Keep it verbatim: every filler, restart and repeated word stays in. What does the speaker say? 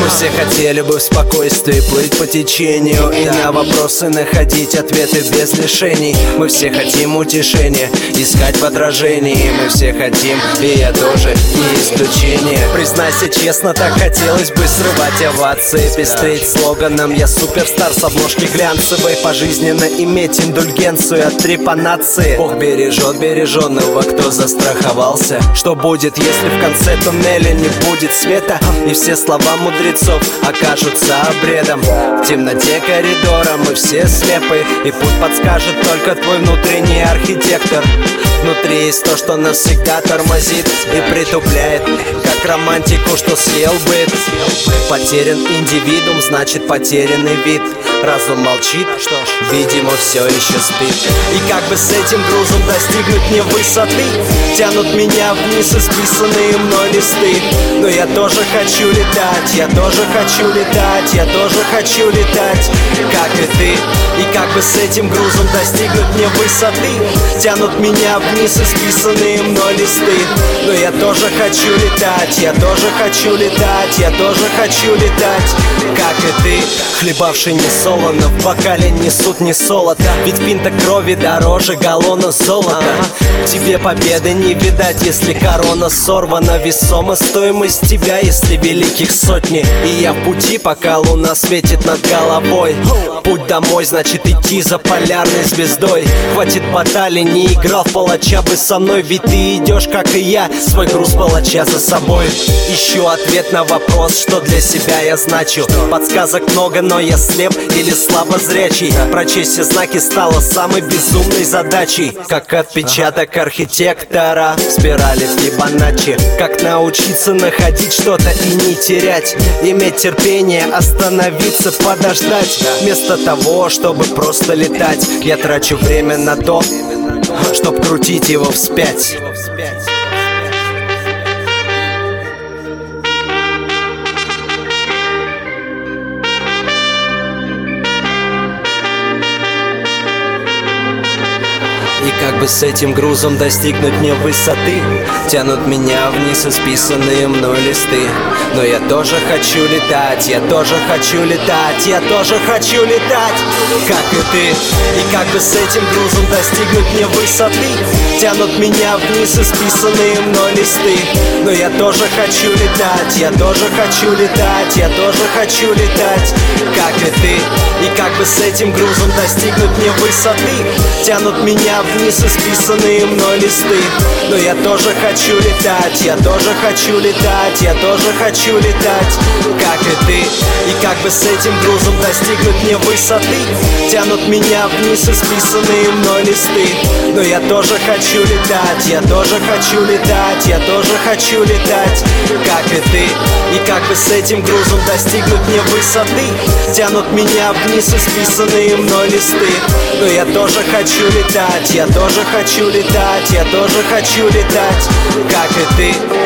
Мы все хотели бы в спокойствии плыть по течению и на вопросы находить ответы без лишений. Мы все хотим утешения, искать в отражении. Мы все хотим, и я тоже не исключение. Признайся честно, так хотелось бы срывать овации, пестреть слоганом «Я суперстар» с обложки глянцевой, пожизненно иметь индульгенцию от трепанации. Бог бережет береженного, кто застраховался. Что будет, если в конце туннеля не будет света, и все слова мудрецов окажутся бредом? В темноте коридора мы все слепы, и путь подскажет только твой внутренний архитектор. Внутри есть то, что нас всегда тормозит и притупляет, как романтику, что съел быт. Потерян индивидуум, значит потерянный вид. Разум молчит, что ж, видимо, все еще спит. И как бы с этим грузом достигнуть мне высоты? Тянут меня вниз исписанные мной листы. Но я тоже хочу летать, я тоже хочу летать, я тоже хочу летать, как и ты. И как бы с этим грузом достигнуть мне высоты? Тянут меня вниз исписанные мной листы. Но я тоже хочу летать, я тоже хочу летать, я тоже хочу летать, как и ты. Хлебавший не солоно, в бокале несут не солод, ведь пинта крови дороже галлона золота. Тебе победы не видать, если корона сорвана. Весома стоимость тебя, если великих сотни. И я в пути, пока луна светит над головой. Путь домой, значит идти за полярной звездой. Хватит баталий, не играл в палача бы со мной, ведь ты идешь, как и я, свой груз палача за собой. Ищу ответ на вопрос, что для себя я значу. Подсказок много, но я слеп или слабозрячий. Прочесть все знаки стало самой безумной задачей, как отпечаток архитектора в спирали Фибоначчи. Как научиться находить что-то и не терять, иметь терпение, остановиться, подождать. Вместо того, чтобы просто летать, я трачу время на то, чтоб крутить его вспять. И как бы с этим грузом достигнуть мне высоты? Тянут меня вниз исписанные мной листы. Но я тоже хочу летать, я тоже хочу летать, я тоже хочу летать, как и ты. И как бы с этим грузом достигнуть мне высоты? Тянут меня вниз исписанные мной листы. Но я тоже хочу летать, я тоже хочу летать, я тоже хочу летать, как и ты. И как бы с этим грузом достигнуть мне высоты? Тянут меня вниз исписанные мной листы. Но я тоже хочу летать, я тоже хочу летать, я тоже хочу летать, как и ты. И как бы с этим грузом достигнуть мне высоты? Тянут меня вниз исписанные мной листы. Но я тоже хочу летать, я тоже хочу летать, я тоже хочу летать, как и ты. И как бы с этим грузом достигнуть мне высоты? Тянут меня вниз исписанные мной листы. Но я тоже хочу летать, я тоже хочу летать, я тоже хочу летать, как и ты.